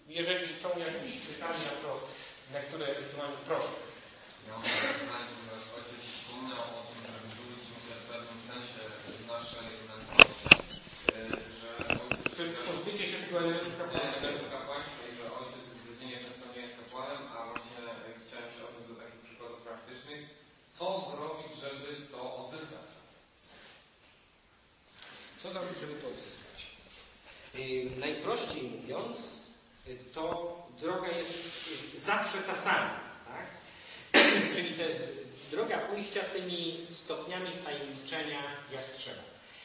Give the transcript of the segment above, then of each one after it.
Jeżeli są jakieś pytania, to na które ewentualnie proszę. Ja mam pytanie, ponieważ ojciec wspomniał o tym, żeby czuć się w pewnym sensie z naszej męskości, że ojciec... Pozbycie się tego elementu kapłaństwa i że ojciec w rodzinie często nie jest kapłanem, a właśnie chciałem się odnieść do takich przykładów praktycznych. Co zrobić, żeby to odzyskać? Co zrobić, żeby to odzyskać? Najprościej mówiąc, to droga jest zawsze ta sama, tak? Czyli to jest droga pójścia tymi stopniami wtajemniczenia jak trzeba.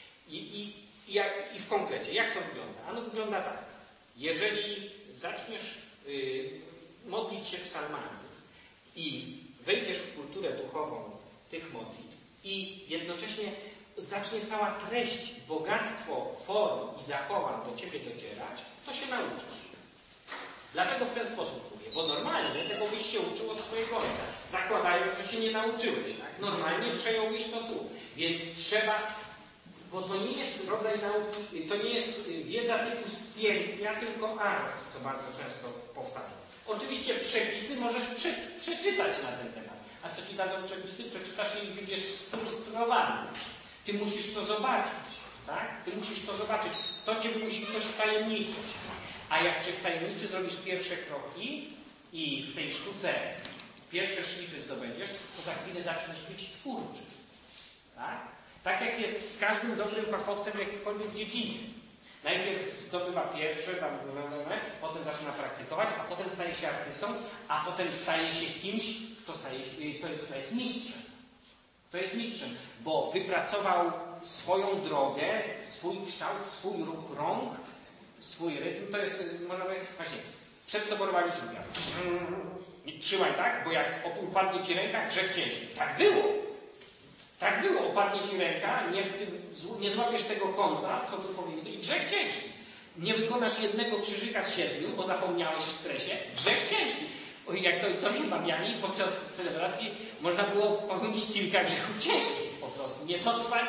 I w komplecie, jak to wygląda? Ano wygląda tak. Jeżeli zaczniesz modlić się psalmami i wejdziesz w kulturę duchową tych modlitw i jednocześnie zacznie cała treść, bogactwo form i zachowań do Ciebie docierać, to się nauczysz. Dlaczego w ten sposób mówię? Bo normalnie tego byś się uczył od swojego ojca. Zakładając, że się nie nauczyłeś. Tak? Normalnie przejąłeś to tu. Więc trzeba, bo to nie jest rodzaj nauki, to nie jest wiedza typu sciencja, tylko ars, co bardzo często powtarzam. Oczywiście przepisy możesz przeczytać na ten temat. A co Ci dadzą przepisy? Przeczytasz je i wyjdziesz sfrustrowany. Ty musisz to zobaczyć. Tak? Ty musisz to zobaczyć. W to Cię musi ktoś wtajemniczyć. A jak Cię wtajemniczy, zrobisz pierwsze kroki i w tej sztuce pierwsze szlify zdobędziesz, to za chwilę zaczniesz być twórczy. Tak? Tak jak jest z każdym dobrym fachowcem w jakiejkolwiek dziedzinie. Najpierw zdobywa pierwsze, potem zaczyna praktykować, a potem staje się artystą, a potem staje się kimś, kto jest mistrzem. To jest mistrzem, bo wypracował swoją drogę, swój kształt, swój ruch rąk, swój rytm. To jest, można powiedzieć, właśnie, przedsoborowa liturgia. Nie trzymaj tak, bo jak upadnie Ci ręka, grzech ciężki. Tak było. Tak było. Upadnie Ci ręka, nie złapiesz tego kąta, co tu powinien być, grzech ciężki. Nie wykonasz jednego krzyżyka z 7, bo zapomniałeś w stresie, grzech ciężki. Jak to ojcowie mawiali, podczas celebracji można było popełnić kilka grzechów ciężkich po prostu. Nie dotrwać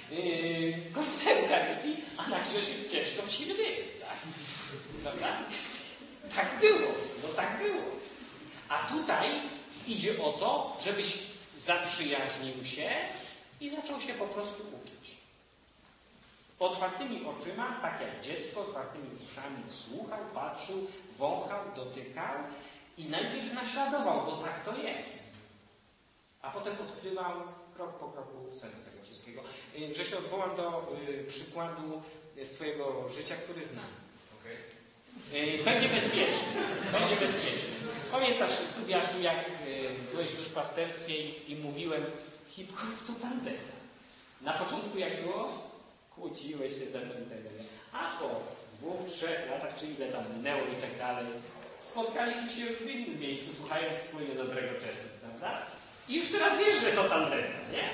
końca Eucharystii, a na grzeszek ciężko w siły wieku. Tak? Prawda? Tak było. No tak było. A tutaj idzie o to, żebyś zaprzyjaźnił się i zaczął się po prostu uczyć. Otwartymi oczyma, tak jak dziecko, otwartymi uszami słuchał, patrzył, wąchał, dotykał i najpierw naśladował, bo tak to jest. A potem odkrywał krok po kroku sens tego wszystkiego. Że się odwołam do przykładu z Twojego życia, który znam. Okay. Będzie bezpieczny. Będzie bezpieczny. Pamiętasz, Tobiaszu, jak byłeś w duszpasterstwie i mówiłem hip-hop to tandeta. Na początku jak było? Kłóciłeś się ze mną i tak dalej. A po 2-3 latach, czy ile tam minęło i tak dalej, spotkaliśmy się już w innym miejscu, słuchając wspólnie dobrego jazzu, prawda? I już teraz wiesz, że to tandeta, nie?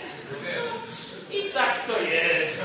I tak to jest.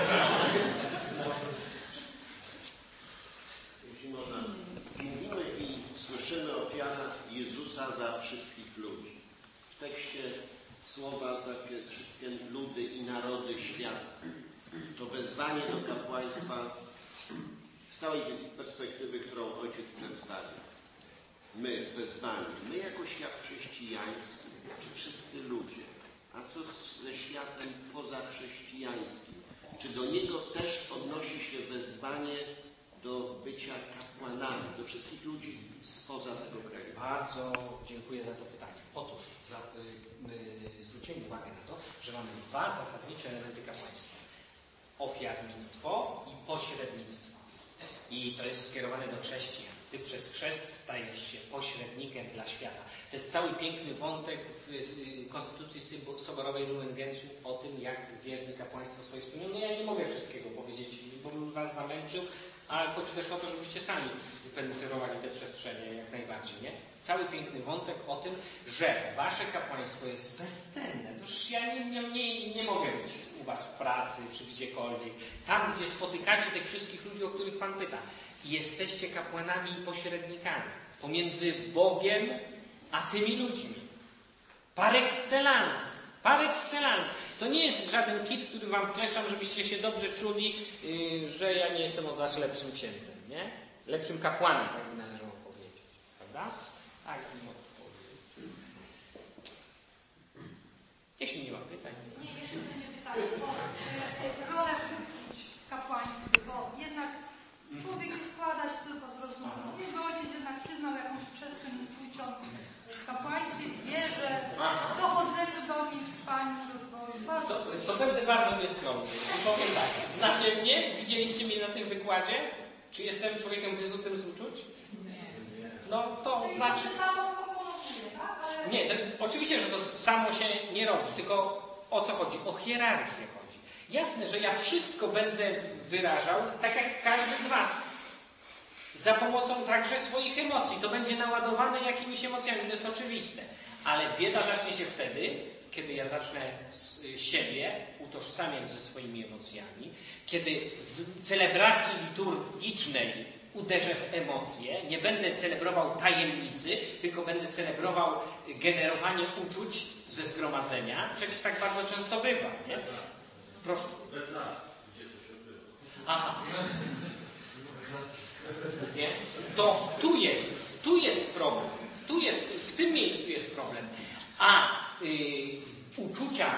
Jeśli można, mówimy i słyszymy ofiarę Jezusa za wszystkich ludzi. W tekście słowa takie wszystkie ludy i narody świata. To wezwanie do kapłaństwa z całej perspektywy, którą ojciec przedstawił. My, wezwani, my jako świat chrześcijański, czy wszyscy ludzie, a co ze światem pozachrześcijańskim? Czy do niego też odnosi się wezwanie do bycia kapłanami, do wszystkich ludzi spoza tego kraju? Bardzo dziękuję za to pytanie. Otóż zwróciłem uwagę na to, że mamy dwa zasadnicze elementy kapłaństwa. Ofiarnictwo i pośrednictwo. I to jest skierowane do chrześcijan. Ty przez chrzest stajesz się pośrednikiem dla świata. To jest cały piękny wątek w Konstytucji Soborowej Lumen Gentium o tym, jak wierni kapłaństwo swoje spełnią. No ja nie mogę wszystkiego powiedzieć, bo bym was zamęczył, ale chodzi też o to, żebyście sami penetrowali te przestrzenie jak najbardziej, nie? Cały piękny wątek o tym, że wasze kapłaństwo jest bezcenne. Już ja nie mogę być u was w pracy czy gdziekolwiek. Tam, gdzie spotykacie tych wszystkich ludzi, o których Pan pyta. Jesteście kapłanami i pośrednikami pomiędzy Bogiem a tymi ludźmi. Par excellence. Par excellence. To nie jest żaden kit, który wam wkleszczam, żebyście się dobrze czuli, że ja nie jestem od was lepszym księdzem, nie? Lepszym kapłanem, tak by należało powiedzieć. prawda? Tak bym odpowiedział. Jeśli nie ma pytań. Nie, jeszcze nie pytanie, bo rolę uczuć w kapłaństwie, bo jednak człowiek nie składa się tylko z rozumu. Jego ojciec jednak przyznał jakąś przestrzeń uczuciom w kapłaństwie, wierze, dochodzeniu do nich, trwaniu, rozwoju. To będę bardzo nieskromny. I powiem tak, znacie mnie? Widzieliście mnie na tym wykładzie? Czy jestem człowiekiem wyzutym z uczuć? No to znaczy... Nie, to, oczywiście, że to samo się nie robi, tylko o co chodzi? O hierarchię chodzi. Jasne, że ja wszystko będę wyrażał, tak jak każdy z was. Za pomocą także swoich emocji. To będzie naładowane jakimiś emocjami, to jest oczywiste. Ale bieda zacznie się wtedy, kiedy ja zacznę siebie utożsamiać ze swoimi emocjami, kiedy w celebracji liturgicznej uderzę w emocje, nie będę celebrował tajemnicy, tylko będę celebrował generowanie uczuć ze zgromadzenia. Przecież tak bardzo często bywa, nie? Proszę. Bez nas, gdzie to się było. Aha. Nie? To tu jest problem. W tym miejscu jest problem. A uczucia,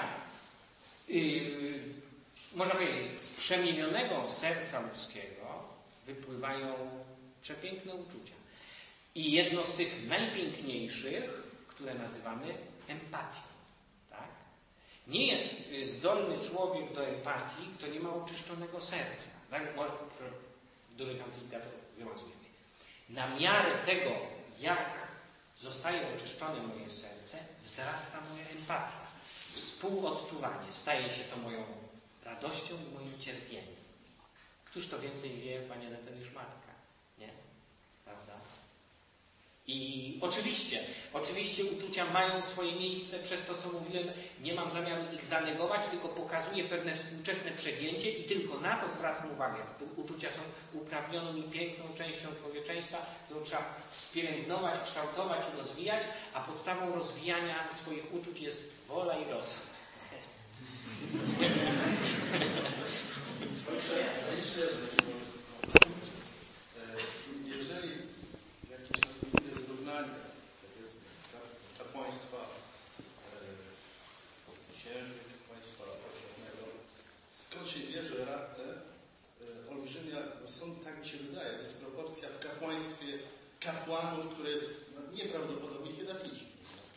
można powiedzieć, z przemienionego serca ludzkiego wypływają przepiękne uczucia. I jedno z tych najpiękniejszych, które nazywamy empatią. Tak? Nie jest zdolny człowiek do empatii, kto nie ma oczyszczonego serca. Tak? Dużych amplika to wymazujemy. Na miarę tego, jak zostaje oczyszczone moje serce, wzrasta moja empatia. Współodczuwanie staje się to moją radością i moim cierpieniem. Któż to więcej wie, Panie Neto, niż matka? Nie? Prawda? I oczywiście uczucia mają swoje miejsce przez to, co mówiłem. Nie mam zamiaru ich zanegować, tylko pokazuję pewne współczesne przegięcie i tylko na to zwracam uwagę. Uczucia są uprawnioną i piękną częścią człowieczeństwa, którą trzeba pielęgnować, kształtować i rozwijać, a podstawą rozwijania swoich uczuć jest wola i rozum. Jeżeli jakieś następuje zrównanie, powiedzmy, kapłaństwa księży, kapłaństwa powszechnego, skąd się bierze raptem olbrzymia, stąd tak mi się wydaje, dysproporcja w kapłaństwie kapłanów, które jest nieprawdopodobnie hierarchiczne.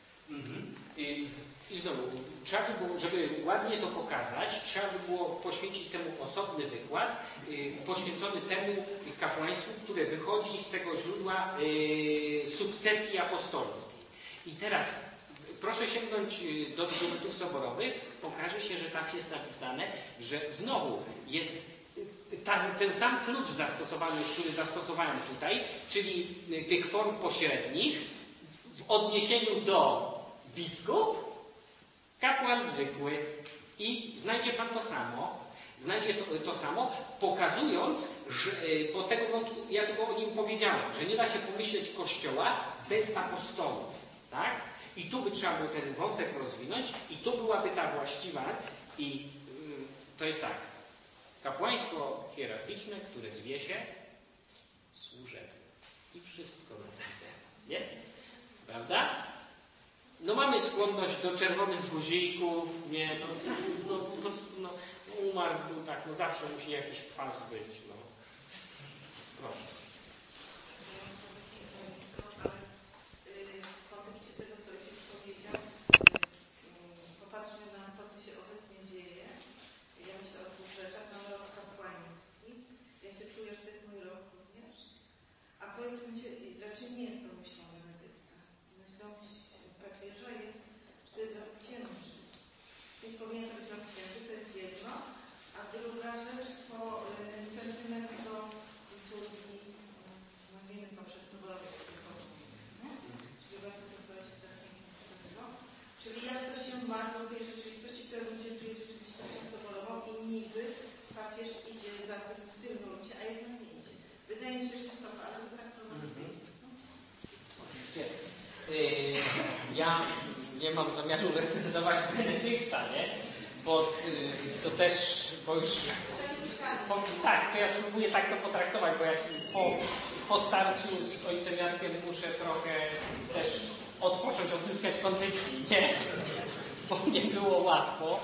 I znowu, trzeba by było, żeby ładnie to pokazać, trzeba by było poświęcić temu osobny wykład, poświęcony temu kapłaństwu, które wychodzi z tego źródła sukcesji apostolskiej. I teraz proszę sięgnąć do dokumentów soborowych, okaże się, że tam jest napisane, że znowu jest ten sam klucz zastosowany, który zastosowałem tutaj, czyli tych form pośrednich w odniesieniu do biskup, kapłan zwykły. I znajdzie Pan to samo. Znajdzie to samo, pokazując, że bo tego ja tylko o nim powiedziałem, że nie da się pomyśleć Kościoła bez apostołów. Tak? I tu by trzeba było ten wątek rozwinąć i tu byłaby ta właściwa i to jest tak. Kapłaństwo hierarchiczne, które zwie się służebne. I wszystko na ten temat. Nie? Prawda? No mamy skłonność do czerwonych guzików, nie, no po prostu, umarł był tak, no zawsze musi jakiś kwas być, no. Proszę. W kontekście tego, co ojciec powiedział, popatrzmy na to, co się obecnie dzieje. Ja myślę o dwóch rzeczach. Mam rok kapłański. Ja się czuję, że to jest mój rok również. A powiedzmy, raczej nie jest to myślą Benedykta. Myślą papieża jest, że to jest rok księży. Więc powinien to być rok księży, to jest jedno. A druga rzecz to sentyment do liturgii, nazwijmy to przedsoborowej. Czyli właśnie to, co się tak pięknie pokazywał. Czyli jak to się ma do tej rzeczywistości, która ludzie czuje rzeczywistością soborową i niby papież idzie za tym w tym gruncie, a jednak nie idzie. Wydaje mi się, że jest to, ale to tak prowokacyjnie. Ja nie mam zamiaru recenzować Benedykta, nie? Bo to też, bo już... Tak, to ja spróbuję tak to potraktować, bo jak po starciu z ojcem Jackiem muszę trochę też odpocząć, odzyskać kondycji, nie? Bo nie było łatwo.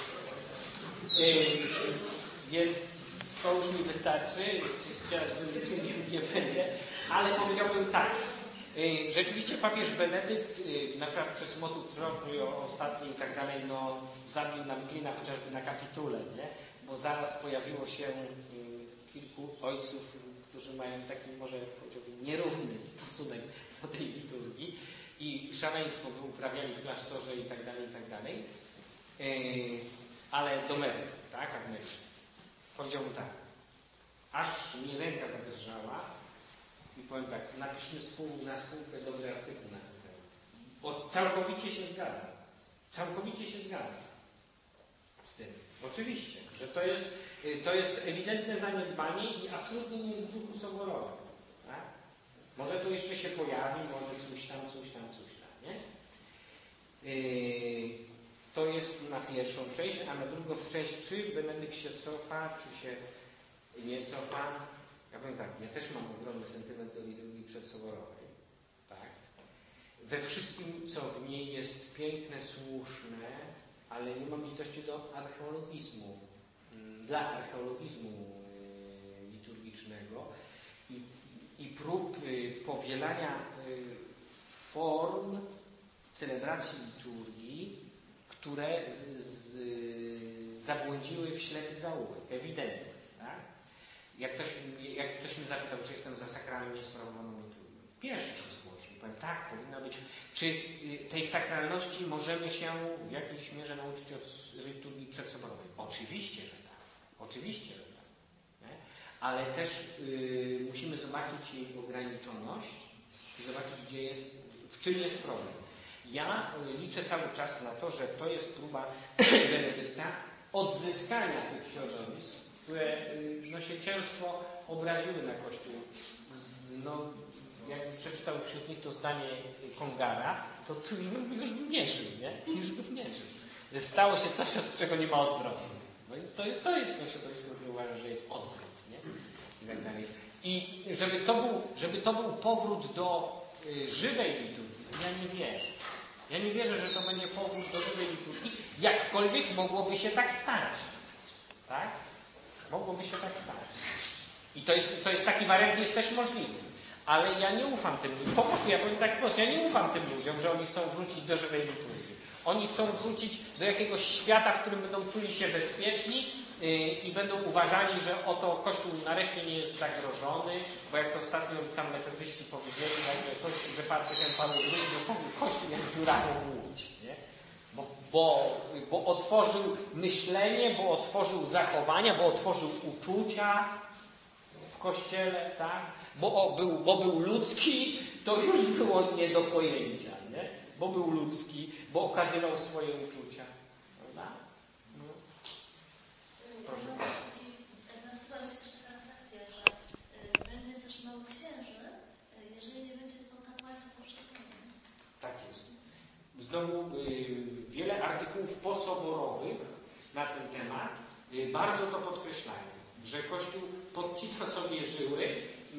Więc to już mi wystarczy. Teraz nie będę. Ale powiedziałbym tak. Rzeczywiście papież Benedykt, na przykład przez motu proprio ostatni i tak dalej, no zabił na Wiklina chociażby na kapitule, nie? Bo zaraz pojawiło się kilku ojców, którzy mają taki może powiedziałbym nierówny stosunek do tej liturgii i szaleństwo by uprawiali w klasztorze i tak dalej, i tak dalej. Ale do meritum, tak, Agnieszka? Powiedziałbym tak. Aż mi ręka zadrżała i powiem tak, napiszmy na spółkę dobry artykuł na ten temat. Bo całkowicie się zgadzam. Całkowicie się zgadzam z tym. Oczywiście, że to jest ewidentne zaniedbanie i absolutnie nie jest w duchu soborowym. Tak? Może to jeszcze się pojawi, może coś tam, nie? To jest na pierwszą część, a na drugą część, czy Benedykt się cofa, czy się nie cofa. Ja powiem tak, ja też mam ogromny sentyment do liturgii przedsoborowej. Tak? We wszystkim, co w niej jest piękne, słuszne, ale nie mam litości do archeologizmu, dla archeologizmu liturgicznego i prób powielania form celebracji liturgii, które zabłądziły w ślepy zaułek, ewidentnie. Tak? Jak ktoś mnie zapytał, czy jestem za sakralną niesprawowaną liturgią, pierwszy się zgłosił. Powiem, tak, powinna być. Czy tej sakralności możemy się w jakiejś mierze nauczyć od liturgii przedsoborowej? Oczywiście, że tak. Oczywiście, że tak. Nie? Ale też musimy zobaczyć jej ograniczoność i zobaczyć, w czym jest problem. Ja liczę cały czas na to, że to jest próba Benedykta odzyskania tych środowisk, które no, się ciężko obraziły na Kościół. No, jak przeczytał wśród nich to zdanie Kongara, to już bym nie żył, nie? Już bym nie żył. Stało się coś, od czego nie ma odwrotu. No i to jest to środowisko, które uważa, że jest odwrót, nie? I tak dalej. I żeby to był powrót do żywej liturgii, ja nie wierzę. Ja nie wierzę, że to będzie powrót do żywej liturgii. Jakkolwiek mogłoby się tak stać. Tak? Mogłoby się tak stać. I to jest taki wariant, jest też możliwy. Ale ja nie ufam tym ludziom. Po prostu, ja powiem tak prosto, ja nie ufam tym ludziom, że oni chcą wrócić do żywej liturgii. Oni chcą wrócić do jakiegoś świata, w którym będą czuli się bezpieczni i będą uważali, że oto Kościół nareszcie nie jest zagrożony, bo jak to ostatnio tam lefetyści powiedzieli, że papież Jan Paweł II zostawił Kościół jak dziurawą łódź, nie? Bo otworzył myślenie, bo otworzył zachowania, bo otworzył uczucia w Kościele, tak? Bo był ludzki, to już było nie do pojęcia, nie? Bo był ludzki, bo okazywał swoje uczucia. Prawda? No. Proszę. Nasuwa mi się jeszcze taka refleksja, że będzie też mały księży, jeżeli nie będzie to kapłaństwo powszechne. Tak jest. Znowu wiele artykułów posoborowych na ten temat bardzo to podkreślają, że Kościół podcina sobie żyły,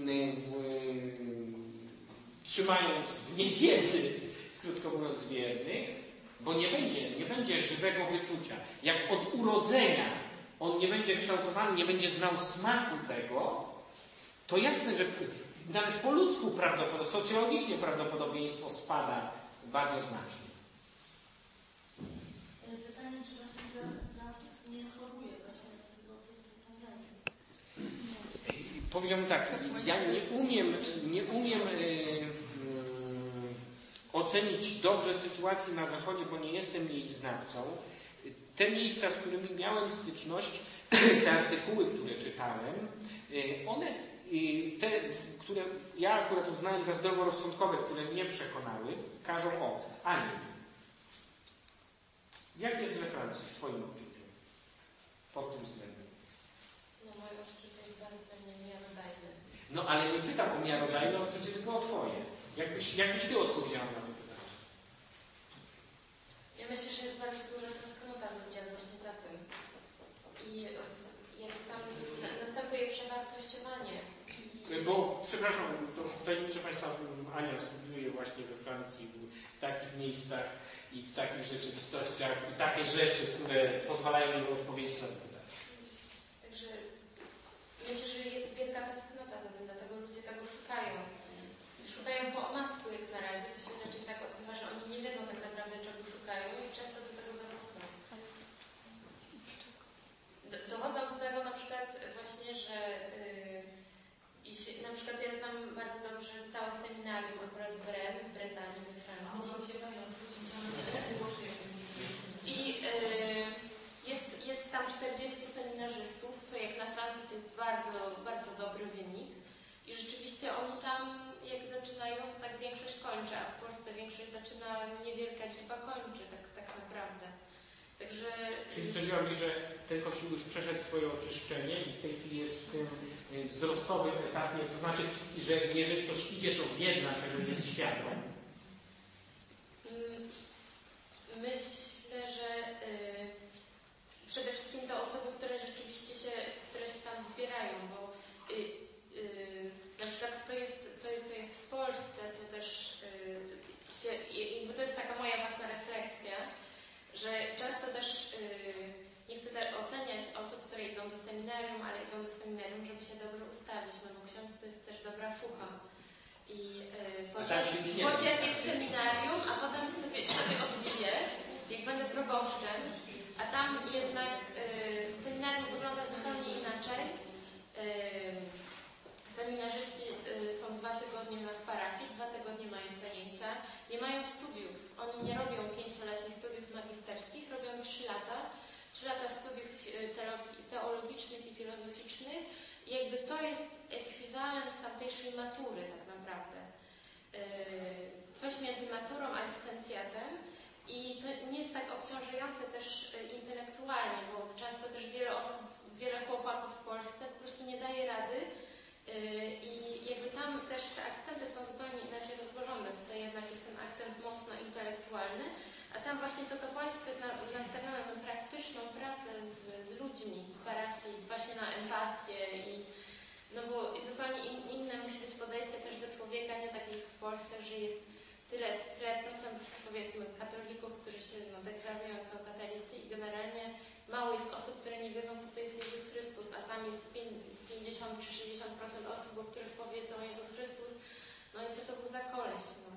trzymając w niewiedzy, krótko mówiąc, wiernych, bo nie będzie żywego wyczucia. Jak od urodzenia on nie będzie kształtowany, nie będzie znał smaku tego, to jasne, że nawet po ludzku socjologicznie prawdopodobieństwo spada bardzo znacznie. Pytanie, czy właśnie za nie choruje właśnie do tych tendencji. Powiedziałbym tak, ja nie umiem ocenić dobrze sytuacji na Zachodzie, bo nie jestem jej znawcą. Te miejsca, z którymi miałem styczność, te artykuły, które czytałem, one, te, które ja akurat uznałem za zdroworozsądkowe, które mnie przekonały, każą Ani. Jak jest we Francji w Twoim odczuciu pod tym względem? No moje odczucie jest bardzo miarodajne. No ale nie pytam o miarodajne odczucie, tylko o Twoje. Jakbyś Ty odpowiedziała na to pytanie? Ja myślę, że jest bardzo duża tęsknota w ludziach właśnie za tym. I jakby tam następuje przewartościowanie. Bo, przepraszam, to tajemnicze Państwa, Ania studiuje właśnie we Francji w takich miejscach i w takich rzeczywistościach i takie rzeczy, które pozwalają im odpowiedzieć na to pytanie. Także myślę, że jest wielka tęsknota za tym, dlatego ludzie tego szukają. Szukają po omacku jak na razie, to się raczej tak odbywa, że oni nie wiedzą tak naprawdę, czego szukają i często do tego dochodzą. Dochodzą do tego na przykład właśnie, że na przykład ja znam bardzo dobrze całe seminarium akurat w Rennes, w Bretanii, we Francji. I jest tam 40 seminarzystów, co jak na Francji to jest bardzo, bardzo dobry wynik. I rzeczywiście oni tam jak zaczynają, to tak większość kończy, a w Polsce większość zaczyna, niewielka liczba kończy, tak naprawdę. Także... Czyli sądziła mi, że ten Kościół już przeszedł swoje oczyszczenie i w tej chwili jest w tym wzrostowym etapie, to znaczy, że jeżeli ktoś idzie, to wie, dlaczego jest świadom. Myślę, że przede wszystkim to osoby, które rzeczywiście które się tam wybierają, bo na przykład co jest w Polsce, to też bo to jest taka moja własna refleksja, że często też nie chcę oceniać osób, które idą do seminarium, ale idą do seminarium, żeby się dobrze ustawić, no bo ksiądz to jest też dobra fucha. I pocierpię w seminarium, a potem sobie odbiję, jak będę proboszczem, a tam jednak seminarium wygląda zupełnie inaczej. Seminarzyści są 2 tygodnie w parafii, 2 tygodnie mają zajęcia, nie mają studiów. Oni nie robią 5-letnich studiów magisterskich, robią 3 lata. 3 lata studiów teologicznych i filozoficznych. I jakby to jest ekwiwalent tamtejszej matury tak naprawdę. Coś między maturą a licencjatem. I to nie jest tak obciążające też intelektualnie, bo często też wiele chłopaków w Polsce po prostu nie daje rady. I jakby tam też te akcenty są zupełnie inaczej rozłożone. Tutaj jednak jest ten akcent mocno intelektualny, a tam właśnie to kapłaństwo jest nastawione na praktyczną pracę z ludźmi w parafii, właśnie na empatię no bo zupełnie inne musi być podejście też do człowieka, nie tak jak w Polsce, że jest tyle procent powiedzmy katolików, którzy się deklarują jako katolicy i generalnie mało jest osób, które nie wiedzą, kto to jest Jezus Chrystus, a tam jest 50 czy 60% osób, o których powiedzą Jezus Chrystus, no i co to był za koleś, no.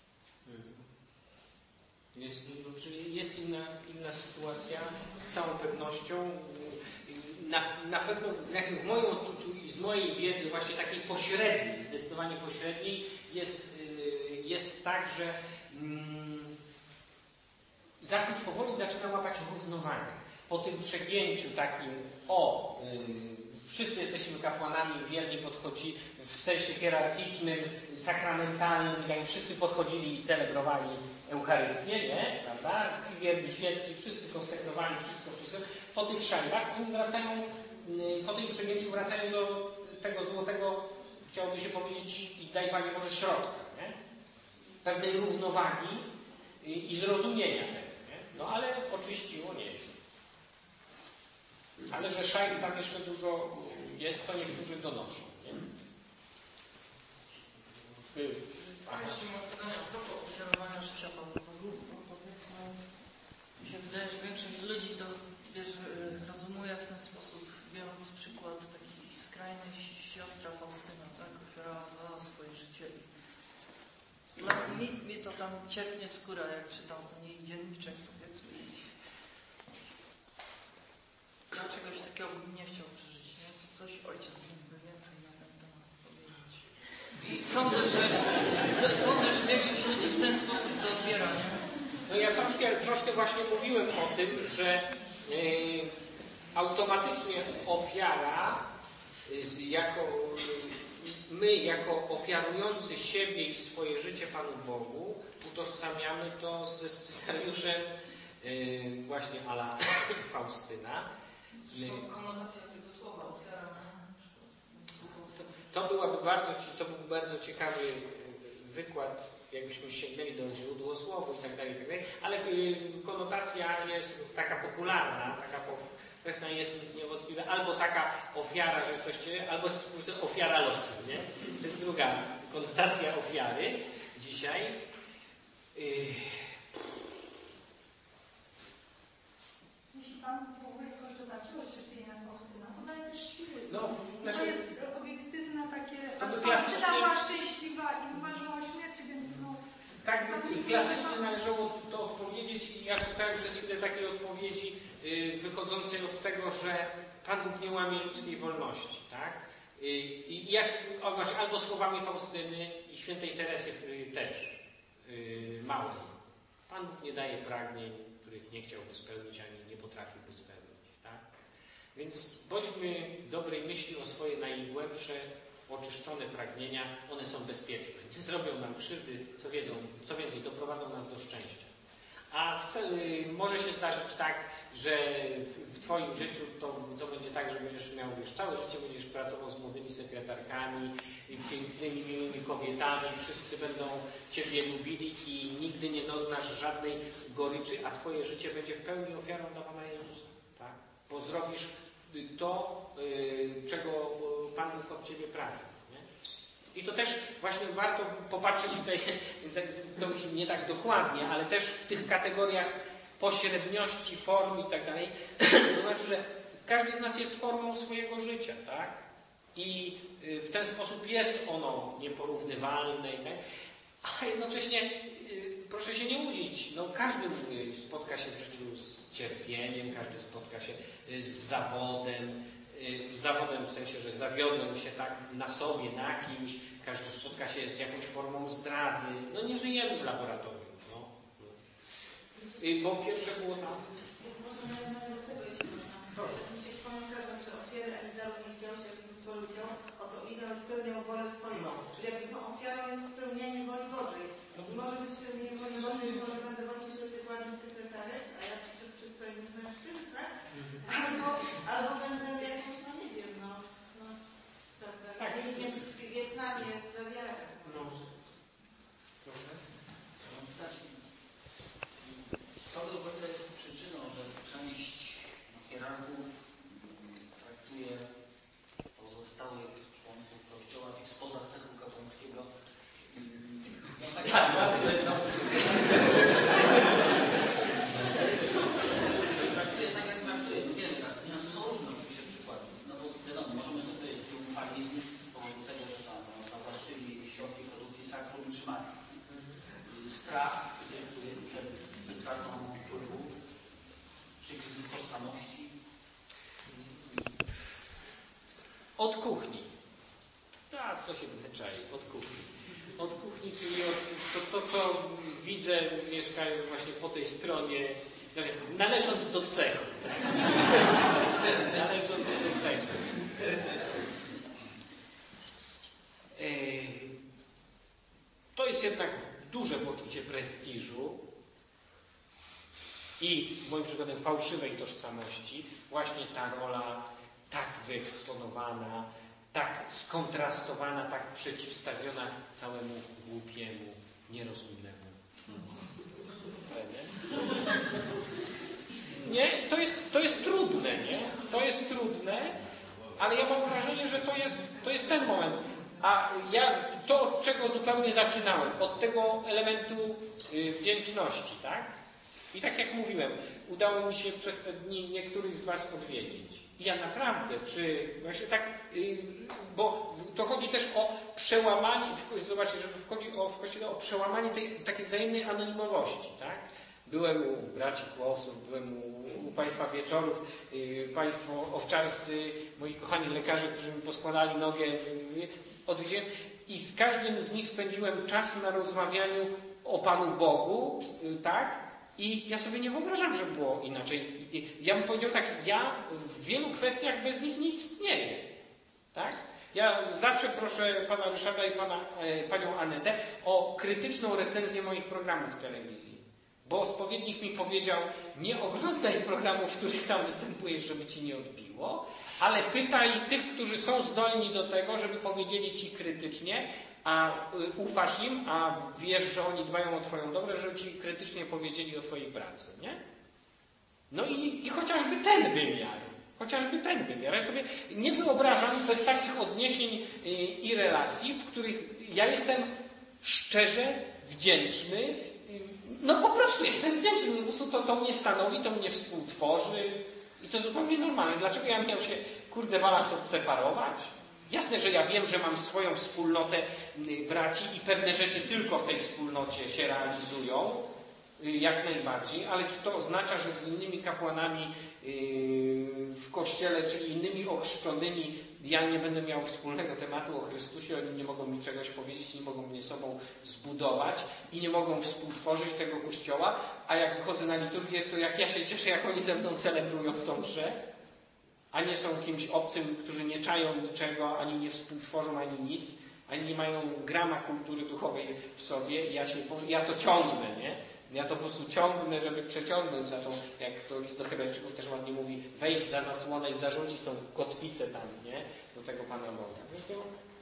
Jest inna sytuacja z całą pewnością. Na pewno w moim odczuciu i z mojej wiedzy właśnie takiej pośredniej, zdecydowanie pośredniej jest tak, że Zachód powoli zaczyna łapać równowagę. Po tym przegięciu takim wszyscy jesteśmy kapłanami, wierni podchodzi w sensie hierarchicznym, sakramentalnym, i wszyscy podchodzili i celebrowali Eucharystię, nie? Prawda? Wierni świeccy, wszyscy konsekrowali wszystko. Po tych szajbach oni wracają, po tym przegięciu wracają do tego złotego, chciałoby się powiedzieć, i daj Panie Boże środka, nie? Pewnej równowagi i zrozumienia tego, nie? No ale oczyściło nieco. Ale że szajb tam jeszcze dużo jest, to niektórzy donoszą, nie? Jeśli mam pytanie a propos ofiarowania życia Panu Bogu, powiedzmy, mi się wydaje, że większość ludzi to rozumuje w ten sposób, biorąc przykład taki skrajny siostra Faustyna, tak, ofiarowała swoje życie. Dla mi to tam ciepnie skóra, jak czytam ten jej dzienniczek, powiedzmy. Ja czegoś takiego bym nie chciał przeżyć, nie? Coś ojciec mógłby więcej na ten temat powiedzieć. I sądzę, że większość ludzi w ten sposób to odbiera, nie? No ja troszkę właśnie mówiłem o tym, że automatycznie ofiara, my jako ofiarujący siebie i swoje życie Panu Bogu, utożsamiamy to ze scenariuszem właśnie à la Faustyna. Konotacja tego słowa, ofiara. To byłby bardzo ciekawy wykład, jakbyśmy sięgnęli do źródłosłowu i tak dalej, ale konotacja jest taka popularna, taka Krechna jest niewątpliwie albo taka ofiara, że coś się, albo ofiara losu, nie? To jest druga konotacja ofiary dzisiaj. Jeśli Pan powołuje jakoś do takiego cierpienia Faustyna, to daje też siły. No, to jest obiektywna takie... To by Faustyna była szczęśliwa i marzyła o śmierci, więc no... Tak klasycznie należało to odpowiedzieć i ja szukałem przez chwilę takiej odpowiedzi wychodzącej od tego, że Pan Bóg nie łamie ludzkiej wolności, tak? I jak albo słowami Faustyny i świętej Teresy też małej. Pan Bóg nie daje pragnień, których nie chciałby spełnić, ani nie potrafiłby spełnić, tak? Więc bądźmy dobrej myśli o swoje najgłębsze, oczyszczone pragnienia, one są bezpieczne. Nie zrobią nam krzywdy, co więcej, doprowadzą nas do szczęścia. A może się zdarzyć tak, że w Twoim życiu to będzie tak, że będziesz miał, całe życie będziesz pracował z młodymi sekretarkami, pięknymi, miłymi kobietami, wszyscy będą Ciebie lubili i nigdy nie doznasz żadnej goryczy, a Twoje życie będzie w pełni ofiarą dla Pana Jezusa. Tak? Bo zrobisz to, czego Pan Bóg od Ciebie pragnie. I to też właśnie warto popatrzeć to już nie tak dokładnie, ale też w tych kategoriach pośredniości, form i tak dalej. To znaczy, że każdy z nas jest formą swojego życia, tak? I w ten sposób jest ono nieporównywalne, tak? A jednocześnie proszę się nie łudzić. No, każdy spotka się w życiu z cierpieniem, każdy spotka się z zawodem. W sensie, że zawiodłem się tak na sobie, na kimś, każdy spotka się z jakąś formą zdrady. No nie żyjemy w laboratorium. No. Bo pierwsze było tam. Może nawiązać do tego, jeśli można. Proszę. Mi się przypomina, że ofiary ani daru nie chciał się jakby ludziom, oto idą i spełniał wolę swoją. Czyli jakby tą ofiarą jest spełnianie woli Bożej. I może być spełnienie woli Bożej, może będę właśnie do tych ładnych sekretarek, a ja wśród przystojnych mężczyzn, tak? Albo będę jakąś, no nie wiem, prawda, tak. Więźniem w Wietnamie za wiarę. No. Proszę. Co do końca jest przyczyną, że część hierarchów traktuje pozostałych członków Kościoła i spoza cechu kapłańskiego. No tak, traktuje tak, jak traktuje wiele tak. Są różne oczywiście przykłady. No bo wiadomo, możemy sobie triumfalnie z nich z powodu tego, że tam zawłaszczyli środki produkcji sakrum czy magii. Strach przed utratą wpływów, czy kryzys tożsamości. Od kuchni. A co się wyczai? Od kuchni. Od kuchni, czyli to, co widzę, mieszkając właśnie po tej stronie, należąc do cechu. Tak? Należąc do cechu. To jest jednak duże poczucie prestiżu i w moim przypadku fałszywej tożsamości. Właśnie ta rola tak wyeksponowana, tak skontrastowana, tak przeciwstawiona całemu głupiemu, nierozumiemu. Nie? To jest trudne, nie? To jest trudne, ale ja mam wrażenie, że to jest ten moment. A ja to, od czego zupełnie zaczynałem, od tego elementu wdzięczności, tak? I tak jak mówiłem, udało mi się przez te dni niektórych z Was odwiedzić. I ja naprawdę, właśnie tak, bo to chodzi też o przełamanie, zobaczcie, że chodzi w Kościele o przełamanie tej takiej wzajemnej anonimowości, tak? Byłem u braci Kłosów, byłem u Państwa wieczorów, Państwo owczarscy, moi kochani lekarze, którzy mi poskładali nogę, odwiedziłem i z każdym z nich spędziłem czas na rozmawianiu o Panu Bogu, tak? I ja sobie nie wyobrażam, że było inaczej. Ja bym powiedział tak, ja w wielu kwestiach bez nich nie istnieję. Tak? Ja zawsze proszę Pana Ryszarda i Panią Anetę o krytyczną recenzję moich programów w telewizji. Bo spowiednik mi powiedział, nie oglądaj programów, w których sam występujesz, żeby Ci nie odbiło, ale pytaj tych, którzy są zdolni do tego, żeby powiedzieli Ci krytycznie, a ufasz im, a wiesz, że oni dbają o Twoją dobrę, żeby Ci krytycznie powiedzieli o Twojej pracy, nie? No i chociażby ten wymiar, Chociażby ten wymiar. Ja sobie nie wyobrażam bez takich odniesień i relacji, w których ja jestem szczerze wdzięczny. No po prostu jestem wdzięczny. Po prostu to mnie stanowi, to mnie współtworzy i to zupełnie normalne. Dlaczego ja miał się, balans odseparować? Jasne, że ja wiem, że mam swoją wspólnotę braci i pewne rzeczy tylko w tej wspólnocie się realizują, jak najbardziej, ale czy to oznacza, że z innymi kapłanami w Kościele, czyli innymi ochrzczonymi, ja nie będę miał wspólnego tematu o Chrystusie, oni nie mogą mi czegoś powiedzieć, nie mogą mnie sobą zbudować i nie mogą współtworzyć tego Kościoła, a jak wychodzę na liturgię, to jak ja się cieszę, jak oni ze mną celebrują w tą mszę, a nie są kimś obcym, którzy nie czają niczego, ani nie współtworzą, ani nic, ani nie mają grama kultury duchowej w sobie i ja to ciągnę, nie? Ja to po prostu ciągnę, żeby przeciągnąć za tą, jak to list do Hebrajczyków też ładnie mówi, wejść za zasłonę i zarzucić tą kotwicę tam, nie? Do tego Pana Boga.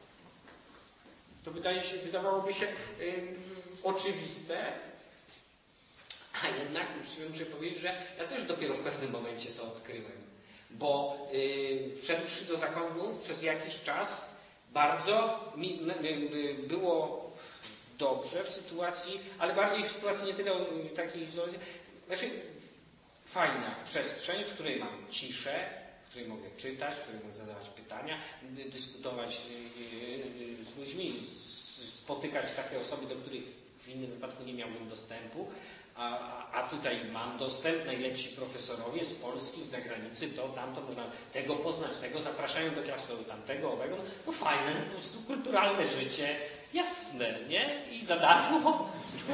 To wydawałoby się oczywiste, a jednak muszę powiedzieć, że ja też dopiero w pewnym momencie to odkryłem. Bo wszedłszy do zakonu przez jakiś czas bardzo mi było dobrze w sytuacji, ale bardziej w sytuacji nie tyle takiej sytuacji, znaczy fajna przestrzeń, w której mam ciszę, w której mogę czytać, w której mogę zadawać pytania, dyskutować z ludźmi, spotykać takie osoby, do których w innym wypadku nie miałbym dostępu. A tutaj mam dostęp, najlepsi profesorowie z Polski, z zagranicy, to, tamto, można tego poznać, tego zapraszają do klasztoru, tamtego, owego. No fajne, po prostu kulturalne życie, jasne, nie? I za darmo.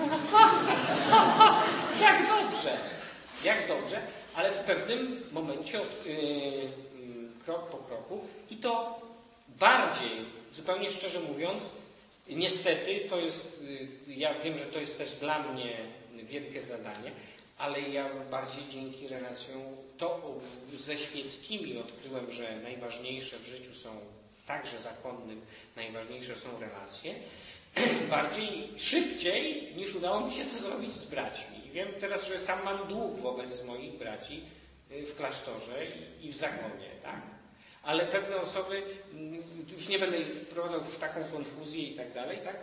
Jak dobrze, ale w pewnym momencie krok po kroku i to bardziej, zupełnie szczerze mówiąc, niestety to jest, ja wiem, że to jest też dla mnie wielkie zadanie, ale ja bardziej dzięki relacjom ze świeckimi odkryłem, że najważniejsze w życiu są także zakonnym, najważniejsze są relacje, bardziej szybciej niż udało mi się to zrobić z braćmi. I wiem teraz, że sam mam dług wobec moich braci w klasztorze i w zakonie, tak? Ale pewne osoby, już nie będę ich wprowadzał w taką konfuzję i tak dalej, tak?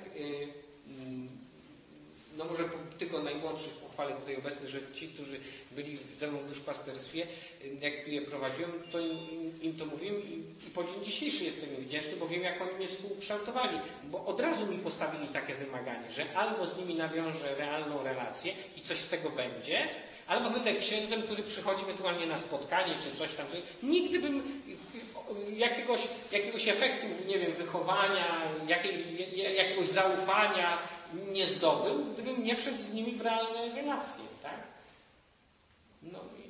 No może tylko najmłodszych pochwalę tutaj obecnych, że ci, którzy byli ze mną w duszpasterstwie, jak je prowadziłem, to im to mówiłem i po dzień dzisiejszy jestem im wdzięczny, bo wiem, jak oni mnie współkształtowali, bo od razu mi postawili takie wymaganie, że albo z nimi nawiążę realną relację i coś z tego będzie, albo będę księdzem, który przychodzi ewentualnie na spotkanie czy coś tam. Nigdy bym jakiegoś efektu, nie wiem, wychowania, jakiegoś zaufania nie zdobył, gdybym nie wszedł z nimi w realne relacje, tak? No